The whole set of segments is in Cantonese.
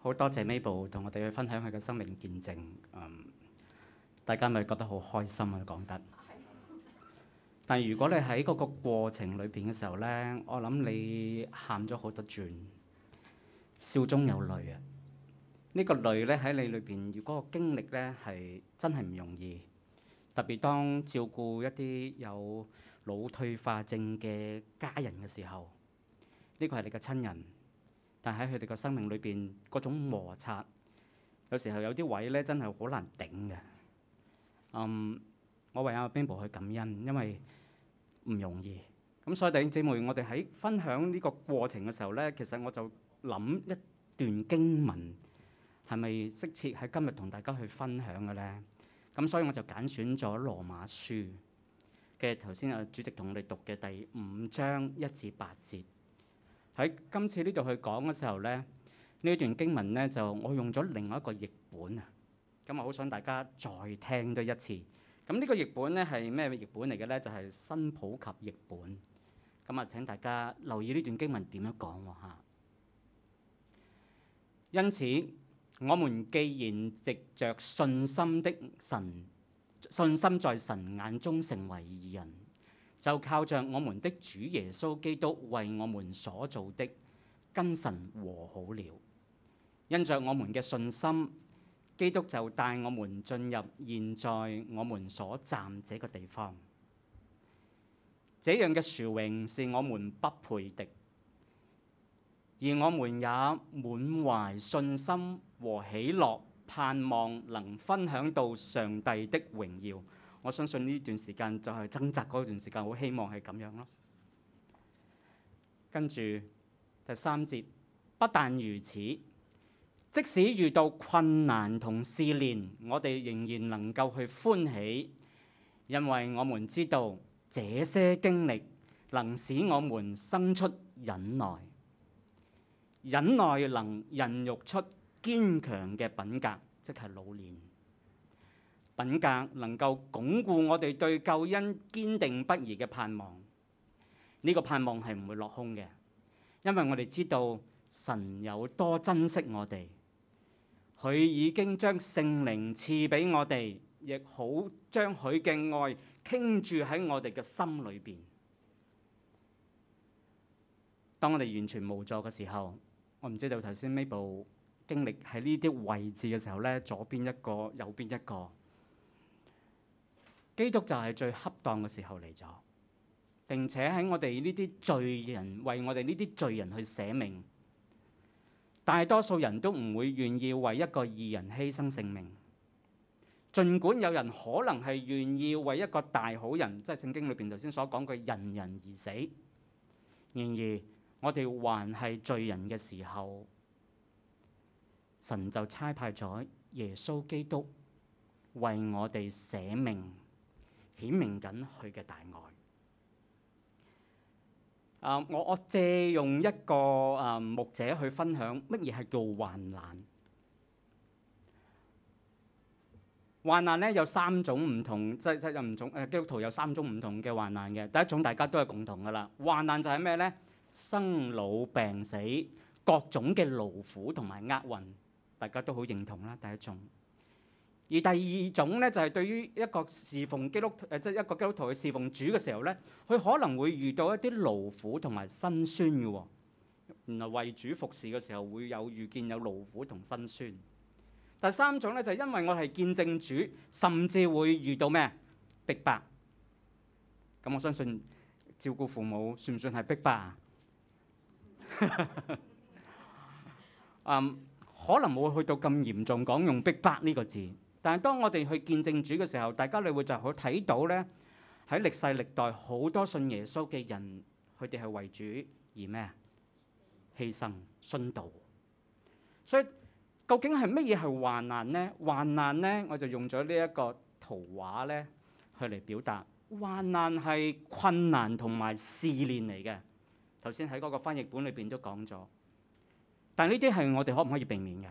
好多謝 Mabel 同我哋去分享佢嘅生命見證，大家咪覺得好開心啊講得。但如果你喺嗰個過程裏邊嘅時候呢，我諗你喊咗好多轉，笑中有淚啊！呢個淚呢喺你裏邊，如果個經歷呢係真係唔容易，特別當照顧一啲有腦退化症嘅家人嘅時候，呢個係你嘅親人。但喺佢哋個生命裏邊嗰種摩擦，有時候有啲位咧真係好難頂嘅。我為阿 Bimbo 去感恩，因為唔容易。咁所以弟兄姊妹，我哋喺分享呢個過程嘅時候咧，其實我就諗一段經文係咪適切喺今日同大家去分享嘅咧？咁所以我就揀選咗羅馬書嘅頭先主席同我哋讀嘅第5章1至8節。喺今次呢度去講嘅時候咧，呢段經文咧就我用咗另外一個譯本啊，咁我好想大家再聽多一次。咁呢個譯本咧係咩譯本嚟嘅咧？就係新普及譯本。咁啊，請大家留意呢段經文點樣講喎嚇。因此，我們既然藉着信心在神眼中成為義人，就靠着我們的主耶穌基督為我們所做的，跟神和好了。因着我們嘅信心，基督就帶我們進入現在我們所站這個地方。這樣嘅殊榮是我們不配的，而我們也滿懷信心和喜樂，盼望能分享到上帝的榮耀。我相信呢段時間就係掙扎嗰段時間，好希望係咁樣咯。跟住第3節，不但如此，即使遇到困難同試煉，我哋仍然能夠去歡喜，因為我們知道這些經歷能使我們生出忍耐，忍耐能孕育出堅強嘅品格，即係老練。品格能夠鞏固我哋對救恩堅定不移嘅盼望，呢個盼望係唔會落空嘅，因為我哋知道神有多珍惜我哋，佢已經將聖靈賜俾我哋，亦好將佢嘅愛傾注喺我哋嘅心裏邊。當我哋完全無助嘅時候，我唔知道頭先 Mabel 經歷喺呢啲位置嘅時候咧，左邊一個，右邊一個。基督就係最恰當嘅時候嚟咗，並且喺我哋呢啲罪人，為我哋呢啲罪人去捨命。大多數人都唔會願意為一個義人犧牲性命，儘管有人可能係願意為一個大好人，即係聖經裏邊頭先所講嘅人人而死。然而我哋還係罪人嘅時候，神就差派咗耶穌基督為我哋捨命，顯明緊佢嘅大愛。我借用一個牧者去分享乜嘢係叫患難。患難咧有3種唔同，即係唔同基督徒有3種唔同嘅患難嘅。第一種大家都係共同噶啦，患難就係咩咧？生老病死，各種嘅勞苦同埋厄運，大家都好認同啦。第一種。而第2種咧，就係對於一個侍奉基督徒，即係一個基督徒去侍奉主嘅時候咧，佢可能會遇到一啲勞苦同埋辛酸嘅喎。原來為主服侍嘅時候會遇見有勞苦同辛酸。第3種咧，就係因為我係見證主，甚至會遇到咩逼迫。咁我相信照顧父母算唔算係逼迫啊？可能冇去到咁嚴重講用逼迫呢個字。但係當我哋去見證主嘅時候，大家你會就好睇到咧，喺歷世歷代好多信耶穌嘅人，佢哋係為主而咩啊？犧牲殉道。所以究竟係乜嘢係患難呢？患難咧，我就用咗呢一個圖畫咧去嚟表達。患難係困難同埋試煉嚟嘅。頭先喺嗰個翻譯本裏邊都講咗。但係呢啲係我哋可唔可以避免嘅？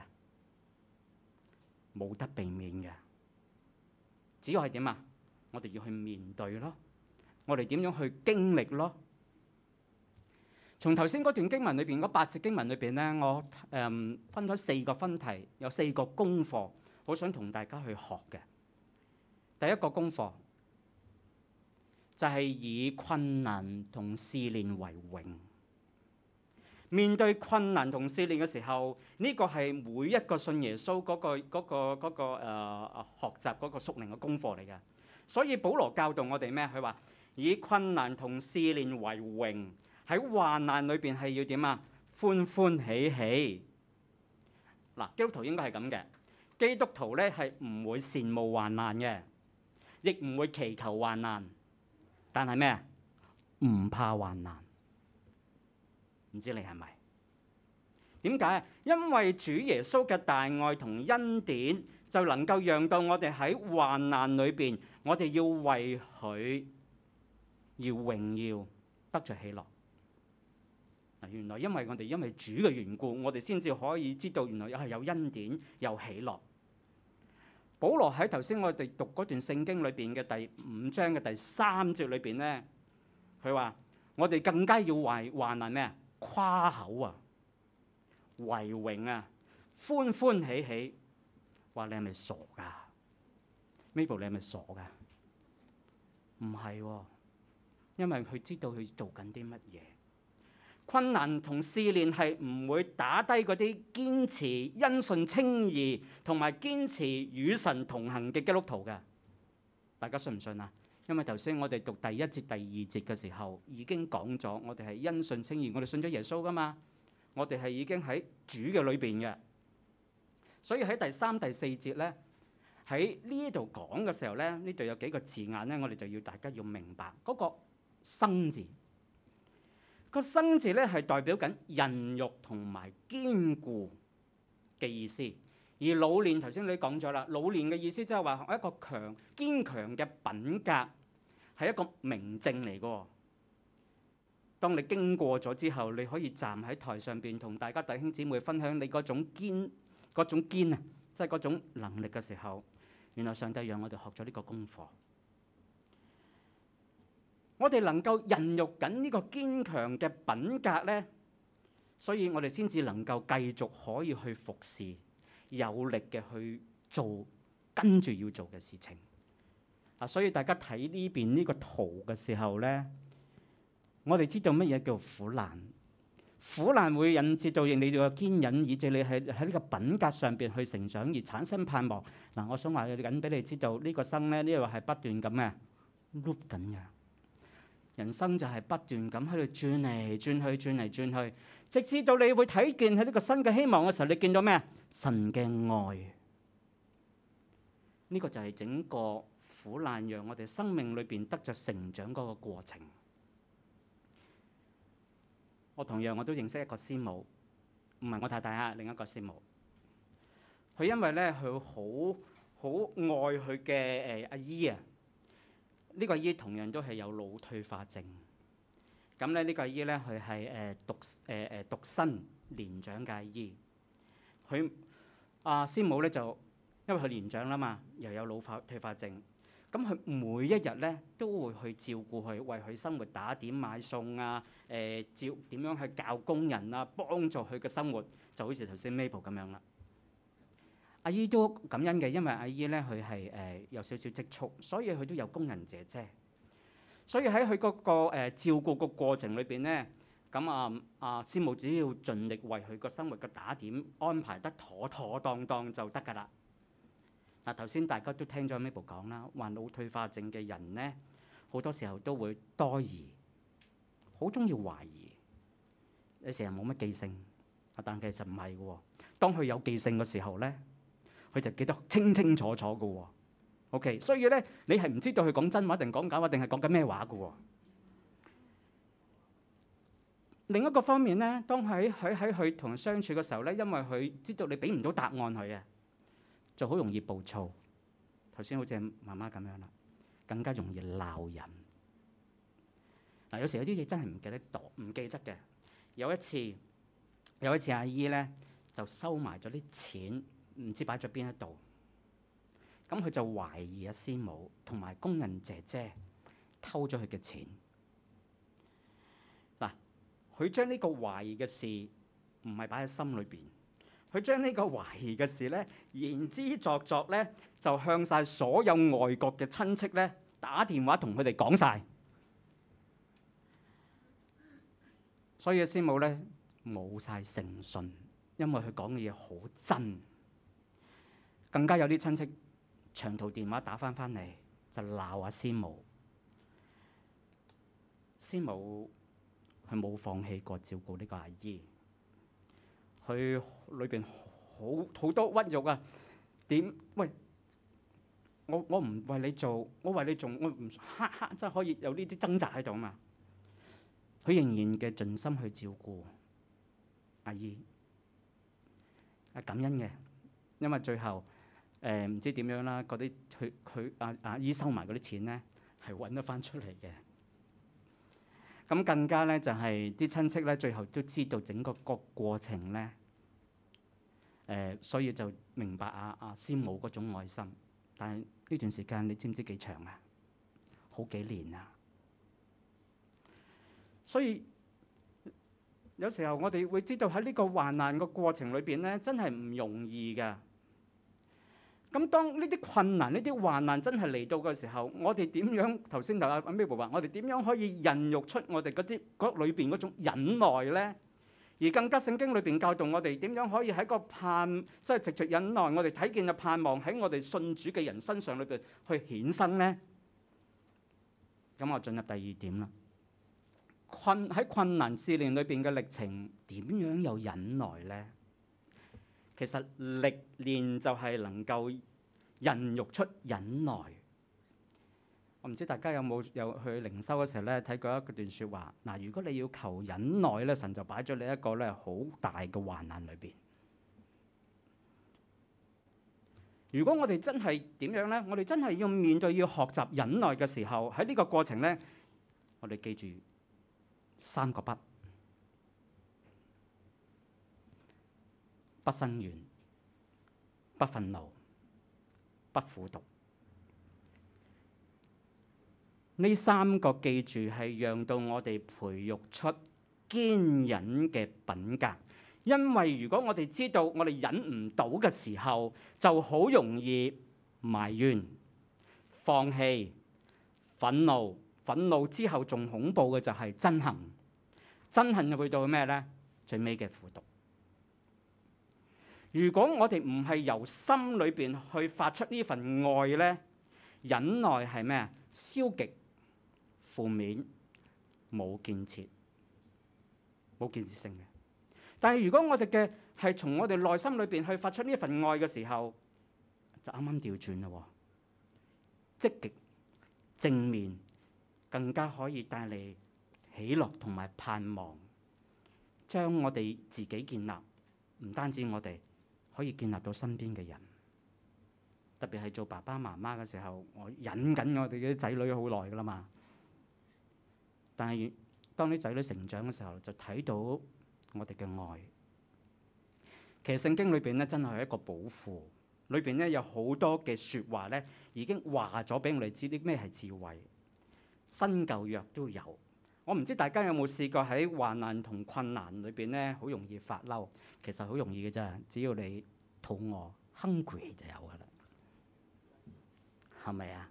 冇得避免嘅，只要係點啊？我哋要去面對咯，我哋點樣去經歷咯？ 從頭先嗰段經文裏邊嗰8節經文裏邊咧，我分咗4個分題，有4個功課，好想同大家去學嘅。第一個功課就係以困難同試煉為榮。面對困難同試煉嘅時候，呢個係每一個信耶穌學習嗰個屬靈嘅功課嚟嘅。所以保羅教導我哋咩？佢話以困難同試煉為榮，喺患難裏邊係要點啊？歡歡喜喜。嗱，基督徒應該係咁嘅。基督徒咧係唔會羨慕患難嘅，亦唔會祈求患難。但係咩？唔怕患難。唔知你係咪？點解？因為主耶穌嘅大愛同恩典，就能夠讓到我哋喺患難裏邊，我哋要為佢要榮耀，得着喜樂。原來因為主嘅緣故，我哋先至可以知道原來係有恩典有喜樂。保羅喺頭先我哋讀嗰段聖經裏邊嘅第5章嘅第3節裏邊咧，佢話我哋更加要為患難咩啊？誇口啊，為榮啊，歡歡喜喜。話你係咪傻㗎？Mabel，你係咪傻㗎？唔係喎，因為佢知道佢做緊啲乜嘢。困難同試煉係唔會打低嗰啲堅持因信稱義同埋堅持與神同行嘅基督徒嘅。大家信唔信啊？因為頭先我哋讀第1節、第2節嘅時候已經講咗，我哋係因信稱義，我哋信咗耶穌噶嘛，我哋係已經喺主嘅裏邊嘅。所以喺第3、第4節咧，喺呢度講嘅時候咧，呢度有幾個字眼咧，我哋就要大家要明白嗰個生字。個生字咧係代表緊孕育同埋堅固嘅意思。而老練頭先你講咗啦，老練嘅意思即係話一個堅強嘅品格，係一個明證嚟嘅。當你經過咗之後，你可以站喺台上邊同大家弟兄姊妹分享你嗰種堅啊，即係嗰種能力嘅時候，原來上帝讓我哋學咗呢個功課。我哋能夠孕育緊呢個堅強嘅品格咧，所以我哋先至能夠繼續可以去服侍，有力嘅去做跟住要做嘅事情。所以大家睇呢邊呢個圖嘅時候咧，我哋知道乜嘢叫苦難。苦難會引致到你哋嘅堅忍，以至你喺呢個品格上邊去成長而產生盼望。我想話緊俾你知道，呢個生咧，呢個係不斷咁嘅 loop 緊嘅。人生就係不斷咁喺度轉嚟轉去，轉嚟轉去，直至到你會睇見喺呢個新嘅希望嘅時候，你見到咩？神嘅愛。呢個就係整個苦難讓我哋生命裏邊得着成長嗰個過程。我同樣我都認識一個師母，唔係我太太啊，另一個師母。佢因為咧，佢好愛佢嘅阿姨啊。呢個阿姨同樣都係有腦退化症。咁咧，呢個阿姨咧，佢係獨身年長嘅阿姨。佢師母咧就因為佢年長啦嘛，又有腦退化症。咁佢每一日咧都會去照顧佢，為佢生活打點買餸啊，點樣去教工人啊，幫助佢嘅生活，就好似頭先 Mabel 咁樣啦。阿姨都感恩嘅，因為阿姨咧佢係有少少積蓄，所以佢都有工人姐姐。所以喺佢嗰個照顧個過程裏邊咧，咁師母只要盡力為佢個生活嘅打點安排得妥妥當當就得㗎啦。頭先大家都聽咗 Mabel 講啦，患腦退化症嘅人咧，好多時候都會多疑，好中意懷疑。你成日冇乜記性，但其實唔係嘅喎。當佢有記性嘅時候咧，佢就記得清清楚楚嘅喎。OK， 所以咧，你係唔知道佢講真話定講假話，定係講緊咩話嘅喎。另一個方面咧，當喺佢同人相處嘅時候咧，因為佢知道你俾唔到答案佢啊，就好容易暴躁。頭先好似媽媽咁樣啦，更加容易鬧人。有時有啲嘢真係唔記得嘅。有一次阿姨咧就收埋咗啲錢，唔知擺咗邊一度。咁佢就懷疑阿師母同埋工人姐姐偷咗佢嘅錢。 佢將呢個懷疑嘅事唔係擺喺心裏邊，佢將呢個懷疑嘅事咧言之鑿鑿咧，就向晒所有外國嘅親戚咧打電話同佢哋講晒。所以師母咧冇晒誠信，因為佢講嘅嘢好真。更加有啲親戚長途電話打翻嚟，就鬧阿師母。師母佢冇放棄過照顧呢個阿姨，佢裏邊好多屈辱啊！點喂？我唔為你做，我為你做，我唔真係可以有呢啲掙扎喺度啊嘛！佢仍然嘅盡心去照顧阿姨，感恩嘅，因為最後唔知點樣啦，嗰啲佢阿姨收埋嗰啲錢咧，係揾得翻出嚟嘅。咁更加咧就係啲親戚咧，最後都知道整個過程咧，所以就明白阿師母嗰種愛心。但係呢段時間你知唔知幾長啊？好幾年啊！所以有時候我哋會知道喺呢個患難個過程裏邊咧，真係唔容易㗎。咁當呢啲困難、呢啲患難真係嚟到嘅時候，我哋點樣？頭先阿 Mabel 話，我哋點樣可以孕育出我哋嗰裏邊嗰種忍耐咧？而更加聖經裏邊教導我哋點樣可以喺個即係藉著忍耐，我哋睇見嘅盼望喺我哋信主嘅人身上裏邊去顯生咧。咁我進入第二點啦。喺困難試煉裏邊嘅歷程，點樣有忍耐咧？其實歷練就係能夠孕育出忍耐。我唔知大家有冇去靈修嘅時候咧睇過一段説話。嗱，如果你要求忍耐咧，神就擺咗你一個咧好大嘅患難裏邊。如果我哋真係點樣咧？我哋真係要面對要學習忍耐嘅時候，喺呢個過程咧，我哋記住3個不：不生怨、不憤怒、不苦毒。呢3個記住係讓到我哋培育出堅忍嘅品格。因為如果我哋知道我哋忍唔到嘅時候，就好容易埋怨、放棄、憤怒。憤怒之後仲恐怖嘅就係憎恨。憎恨就去到咩呢？最尾嘅苦毒。如果我哋唔係由心裏邊去發出呢份愛呢，忍耐係咩？消極、負面、冇建設、冇建設性嘅。但係如果我哋嘅係從我哋內心裏邊去發出呢份愛嘅時候，就啱啱調轉啦。積極、正面，更加可以帶嚟喜樂同埋盼望，將我哋自己建立，唔單止我哋可以建立到身邊嘅人。特別係做爸爸媽媽嘅時候，我忍緊我哋啲仔女好耐㗎啦嘛。但係當啲仔女成長嘅時候，就睇到我哋嘅愛。其實聖經裏邊咧真係一個寶庫，裏邊咧有好多嘅説話咧已經話咗俾我哋知啲咩係智慧。新舊約都有。我唔知大家有冇試過喺患難同困難裏邊咧，好容易發嬲。其實好容易嘅啫，只要你肚餓 hungry 就有㗎啦。係咪啊？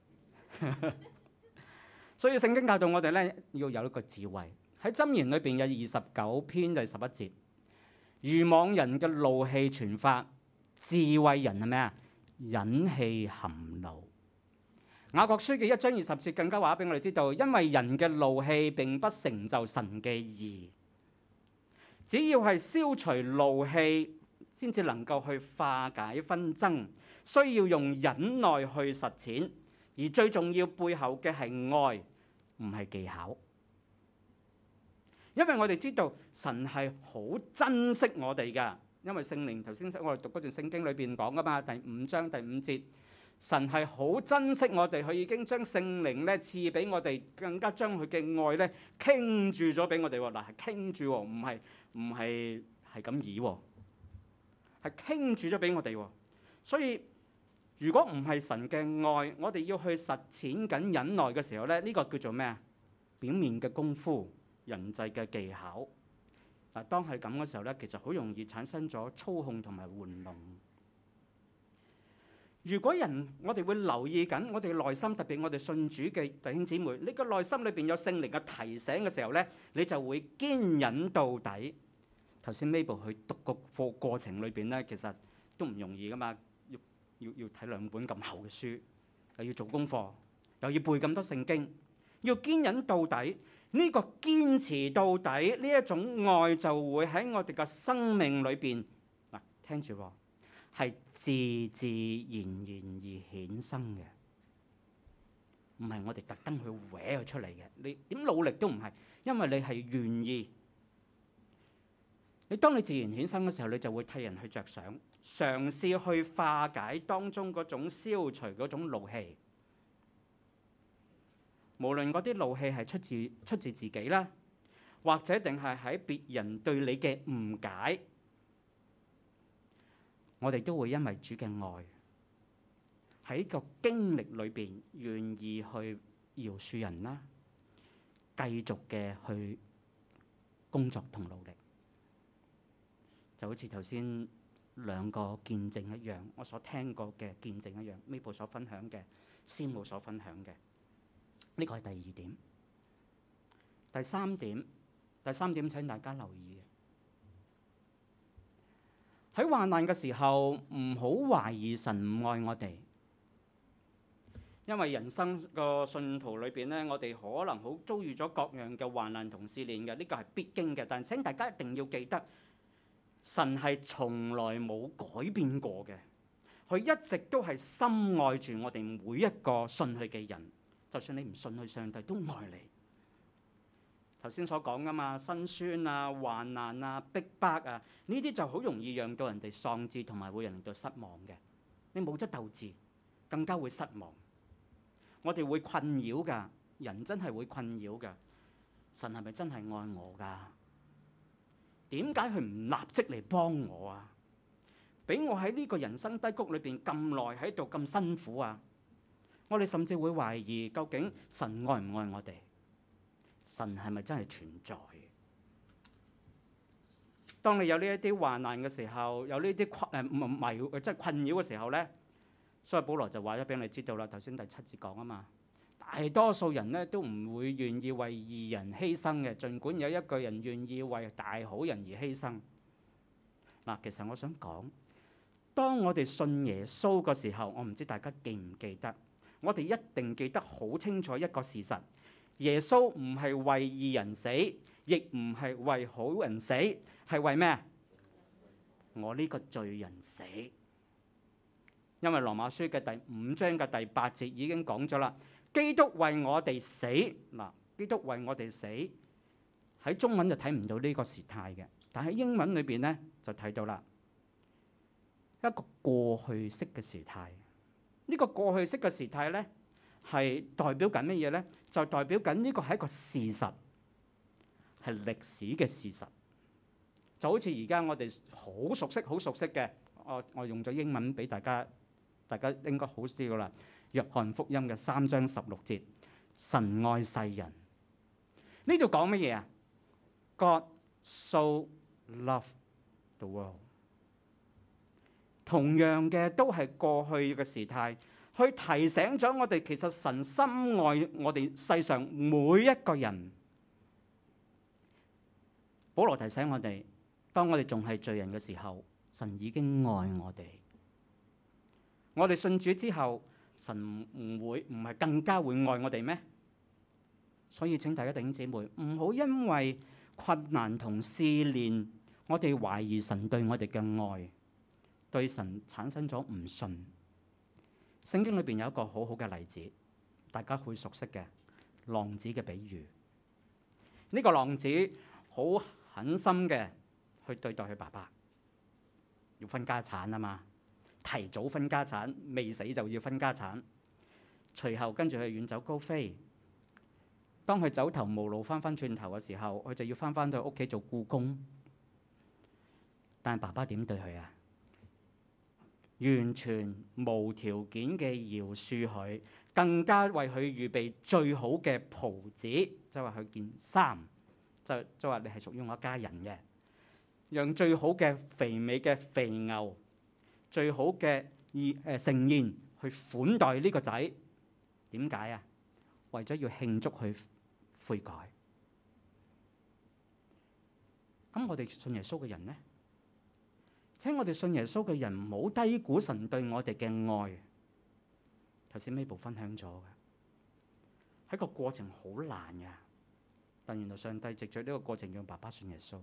所以聖經教導我哋咧要有一個智慧。喺箴言裏邊有29篇第11節，愚妄人嘅怒氣全發，智慧人係咩啊？忍氣含怒。雅各書嘅1章20節更加話俾我哋知道，因為人嘅怒氣並不成就神嘅義。只要係消除怒氣，先至能夠去化解紛爭，需要用忍耐去實踐。而最重要背後嘅係愛，唔係技巧。因為我哋知道神係好珍惜我哋㗎，因為聖靈頭先我哋讀嗰段聖經裏邊講㗎嘛，第5章第5節，神係好珍惜我哋，佢已經將聖靈咧賜俾我哋，更加將佢嘅愛咧傾注咗俾我哋喎。嗱，係傾注喎，唔係咁意喎，係傾注咗俾我哋喎。所以如果唔係神嘅愛，我哋要去實踐緊忍耐嘅時候咧，呢個叫做咩啊？表面嘅功夫， 人際嘅技巧。嗱，當係咁嘅時候咧，其實好容易產生咗操控同埋玩弄。如果我哋會留意緊我哋內心，特別我哋信主嘅弟兄姊妹，你個內心裏邊有聖靈嘅提醒嘅時候咧，你就會堅忍到底。頭先 Mabel 去讀個課過程裏邊咧，其實都唔容易噶嘛，要睇2本咁厚嘅書，又要做功課，又要背咁多聖經，要堅忍到底。呢個堅持到底呢一種愛就會喺我哋嘅生命裏邊嗱，聽住喎，係自自然然而衍生嘅，唔係我哋特登去搲佢出嚟嘅。你點努力都唔係，因為你係願意。你當你自然衍生嘅時候，你就會替人去着想，嘗試去化解當中嗰種消除嗰種怒氣。無論嗰啲怒氣係出自自己啦，或者定係喺別人對你嘅誤解，我哋都會因為主嘅愛喺個經歷裏邊願意去饒恕人啦，繼續嘅去工作同努力。就好似頭先2個見證一樣，我所聽過嘅見證一樣，Mabel 所分享嘅，師母所分享嘅。呢個係第2點。第三點請大家留意，喺患難嘅時候唔好懷疑神唔愛我哋，因為人生個信途裏邊咧，我哋可能好遭遇咗各樣嘅患難同試煉嘅，呢個係必經嘅。但請大家一定要記得，神係從來冇改變過嘅，佢一直都係深愛住我哋每一個信佢嘅人。就算你唔信佢，上帝都愛你。頭先所講噶嘛，辛酸啊、患難啊、逼迫啊，呢啲就好容易讓到人哋喪志，同埋會讓人哋失望嘅。你冇咗鬥志，更加會失望。我哋會困擾噶，人真係會困擾噶。神係咪真係愛我噶？點解佢唔立即嚟幫我啊？俾我喺呢個人生低谷裏邊咁耐喺度咁辛苦啊？我哋甚至會懷疑，究竟神愛唔愛我哋？神係咪真係存在？當你有呢一啲患難嘅時候，有呢啲即係困擾嘅時候咧，所以保羅就話咗俾你知道啦。頭先第7節講啊嘛，大多數人咧都唔會願意為義人犧牲嘅，儘管有一個人願意為大好人而犧牲。嗱，其實我想講，當我哋信耶穌嘅時候，我唔知大家記唔記得？我哋一定記得好清楚一個事實，耶穌唔係為義人死，亦唔係為好人死，係為咩？我呢個罪人死。因為羅馬書嘅第5章嘅第8節已經講咗啦，基督為我哋死。嗱，基督為我哋死，喺中文就睇唔到呢個時態嘅，但喺英文裏邊咧就睇到啦，一個過去式嘅時態。呢個過去式嘅時態咧，係代表緊乜嘢咧？就代表緊呢個係一個事實，係歷史嘅事實。就好似而家我哋好熟悉嘅，我用咗英文俾大家應該好知噶啦。約翰福音嘅3章16節，神愛世人。呢度講乜嘢啊？God so loved the world。同樣嘅都係過去嘅時態，去提醒咗我哋，其實神深愛我哋世上每一個人。保羅提醒我哋，當我哋仲係罪人嘅時候，神已經愛我哋。我哋信主之後，神唔係更加會愛我哋咩？所以請大家弟兄姊妹唔好因為困難同試煉，我哋懷疑神對我哋嘅愛，對神產生咗唔信。聖經裏邊有一個好好嘅例子，大家會熟悉嘅浪子嘅比喻。呢個浪子好狠心嘅去對待佢爸爸，要分家產啊嘛，提早分家產，未死就要分家產。隨後跟住佢遠走高飛，當佢走投無路翻轉頭嘅時候，佢就要翻到屋企做僱工。但係爸爸點對佢啊？完全無條件嘅饒恕佢，更加為佢預備最好嘅袍子，就係佢件衫， 就話你係屬於我一家人嘅，讓最好嘅肥美嘅肥牛，最好嘅盛宴去款待呢個仔。點解啊？為咗要慶祝佢悔改。咁我哋信耶穌嘅人呢？請我哋信耶穌嘅人唔好低估神對我哋嘅愛。頭先 Mabel 分享咗嘅，喺個過程好難嘅，但原來上帝藉著呢個過程讓爸爸信耶穌。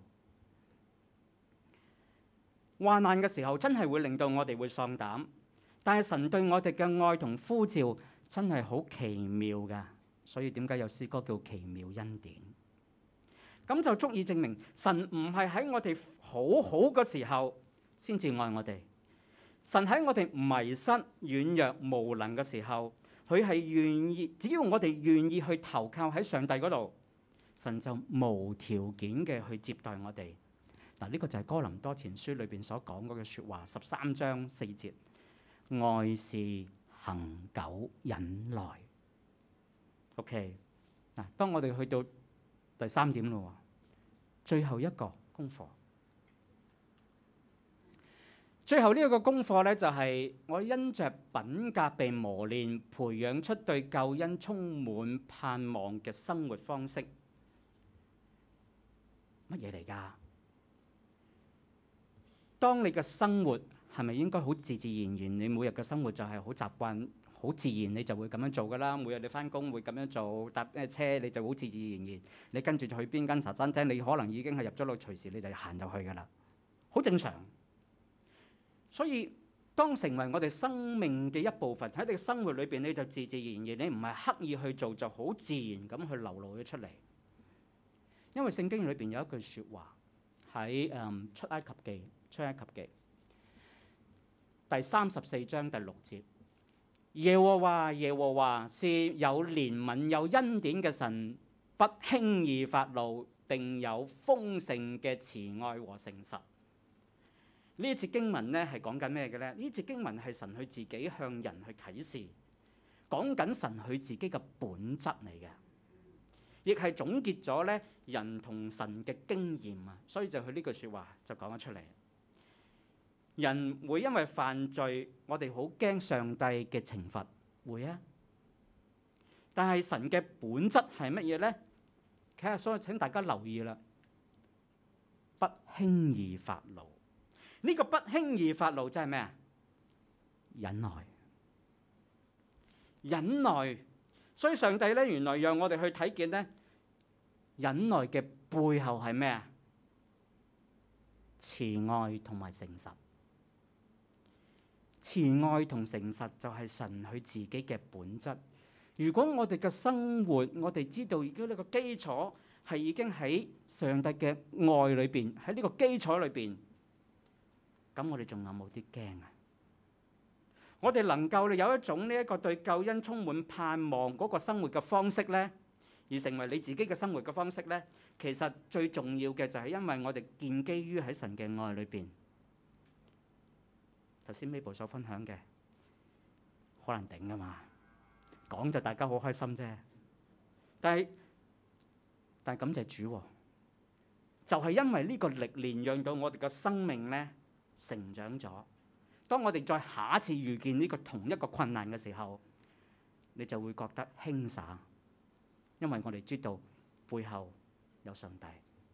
患難嘅時候真係會令到我哋會喪膽，但係神對我哋嘅愛同呼召真係好奇妙㗎。所以點解有詩歌叫奇妙恩典？咁就足以證明神唔係喺我哋好好嘅時候先至愛我哋。神喺我哋迷失、軟弱、無能嘅時候，佢係願意，只要我哋願意去投靠喺上帝嗰度，神就無條件嘅去接待我哋。嗱，呢個就係哥林多前書裏邊所講嗰句説話，13章4節，愛是恒久忍耐。OK， 嗱，當我哋去到第3點咯，最後一個功課。最後呢一個功課咧，就係我因着品格被磨練，培養出對救恩充滿盼望嘅生活方式。乜嘢嚟㗎？當你嘅生活係咪應該好自自然然？你每日嘅生活就係好習慣、好自然，你就會咁樣做㗎啦。每日你返工會咁樣做，搭車你就好自自然然。你跟住就去邊間茶餐廳，你可能已經係入咗去，隨時你就行入去㗎啦，好正常。所以當成為我哋生命嘅一部分，喺你嘅生活裏邊，你就自自然然，你唔係刻意去做，就好自然咁去流露咗出嚟。因為聖經裏邊有一句説話喺出埃及記第34章第6節，耶和華是有憐憫有恩典嘅神，不輕易發怒，定有豐盛嘅慈愛和誠實。呢一節經文咧係講緊咩嘅咧？呢節經文係神佢自己向人去啟示，講緊神佢自己嘅本質嚟嘅，亦係總結咗咧人同神嘅經驗啊。所以就佢呢句説話就講咗出嚟。人會因為犯罪，我哋好驚上帝嘅懲罰，會啊。但係神嘅本質係乜嘢咧？其實所以請大家留意啦，不輕易發怒。呢個不輕易發怒即係咩啊？忍耐，忍耐。所以上帝咧，原來讓我哋去睇見咧，忍耐嘅背後係咩啊？慈愛同埋誠實。慈愛同誠實就係神佢自己嘅本質。如果我哋嘅生活，我哋知道而家呢個基礎係已經喺上帝嘅愛裏邊，喺呢個基礎裏邊。咁我哋仲有冇啲驚啊？我哋能夠有一種呢一個對救恩充滿盼望嗰個生活嘅方式咧，而成為你自己嘅生活嘅方式咧，其實最重要嘅就係因為我哋建基於喺神嘅愛裏邊。頭先 Mabel 所分享嘅好難頂㗎嘛，講就大家好開心啫。但係感謝主，就係因為呢個歷練，讓到我哋嘅生命咧成長咗。當我哋再下一次遇見呢個同一個困難嘅時候，你就會覺得輕省，因為我哋知道背後有上帝。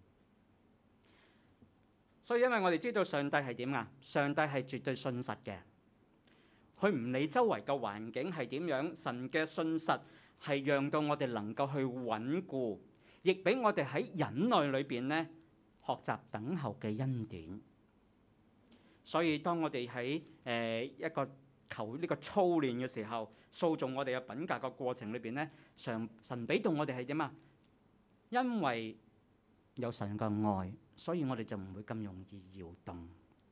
所以因為我哋知道上帝係點啊？上帝係絕對信實嘅，佢唔理周圍嘅環境係點樣，神嘅信實係讓到我哋能夠去穩固，亦俾我哋喺忍耐裏邊咧學習等候嘅恩典。所以當我哋喺一個求呢個操練嘅時候，塑造我哋嘅品格嘅過程裏邊咧，神俾到我哋係點啊？因為有神嘅愛，所以我哋就唔會咁容易搖動。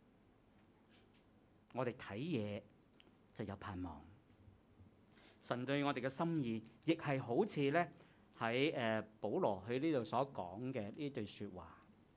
我哋睇嘢就有盼望。神對我哋嘅心意，亦係好似咧喺保羅佢呢度所講嘅呢句説話。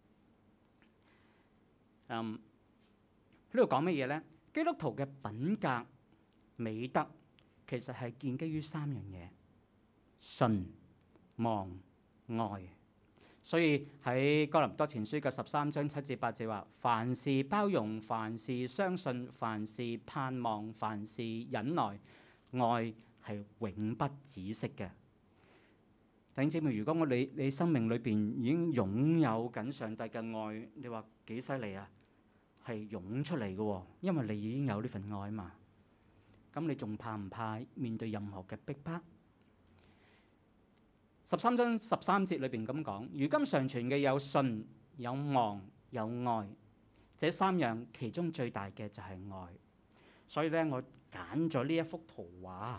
呢度講乜嘢咧？基督徒嘅品格美德其實係建基於3樣嘢：信、望、愛。 所以喺哥林多前書嘅13章7至8節話：凡事包容，凡事相信，凡事盼望，凡事忍耐，愛係永不止息嘅。弟兄姊妹，如果你生命裏邊已經擁有緊上帝嘅愛，你話幾犀利啊？係湧出嚟嘅喎，因為你已經有呢份愛嘛。咁你仲怕唔怕面對任何嘅逼迫？13章13節裏邊咁講：如今常存嘅有信、有望、有愛，這三樣其中最大嘅就係愛。所以咧，我揀咗呢一幅圖畫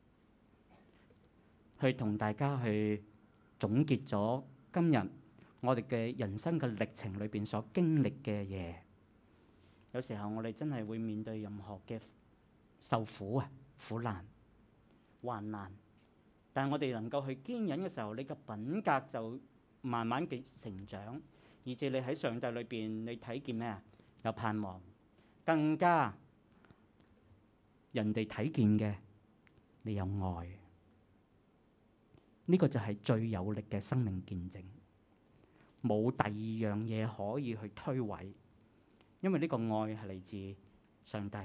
去同大家去總結咗今日我哋嘅人生嘅歷程裏邊所經歷嘅嘢。有時候我哋真係會面對任何嘅受苦啊、苦難、患難。但係我哋能夠去堅忍嘅時候，你嘅品格就慢慢嘅成長，以至你喺上帝裏邊，你睇見咩啊？有盼望，更加人哋睇見嘅，你有愛。呢個就係最有力嘅生命見證，冇第二樣嘢可以去推諉，因為呢個愛係嚟自上帝。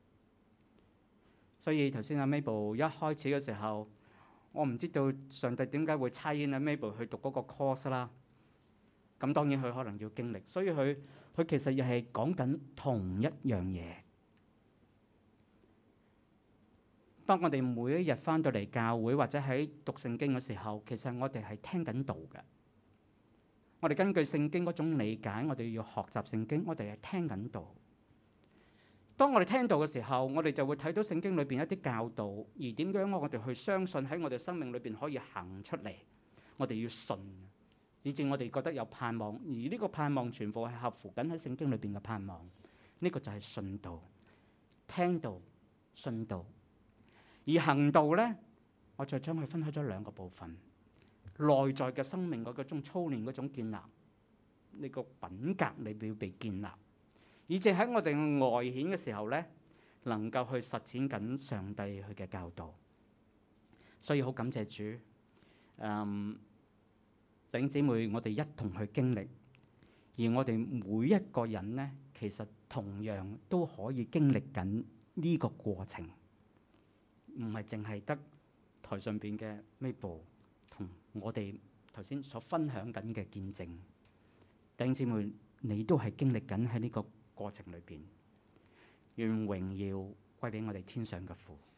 所以頭先阿 Mabel 一開始嘅時候，我唔知道上帝點解會差遣阿 Mabel 去讀嗰個 course 啦。咁當然佢可能要經歷，所以佢其實又係講緊同一樣嘢。當我哋每一日返到嚟教會或者喺讀聖經嘅時候，其實我哋係聽緊道嘅。我哋根據聖經嗰種理解，我哋要學習聖經，我哋係聽緊道。當我哋聽到嘅時候，我哋就會睇到聖經裏邊一啲教導，而點樣我哋去相信喺我哋生命裏邊可以行出嚟。我哋要信，以至我哋覺得有盼望，而呢個盼望全部係合乎緊喺聖經裏邊嘅盼望。呢個就係信道、聽道、信道。而行道呢，我再將佢分開咗兩個部分：內在嘅生命嗰種操練、嗰種建立，呢個品格你要被建立。以至喺我哋外顯嘅時候呢，能夠去實踐緊上帝佢嘅教導。所以好感謝主，弟兄姊妹，我哋一同去經歷，而我哋每一個人呢，其實同樣都可以經歷緊呢個過程，唔係淨係得台上邊嘅 Mabel 同我哋頭先所分享緊嘅見證。弟兄姊妹，你都係經歷緊喺呢個過程裏邊，願榮耀歸俾我哋天上嘅父。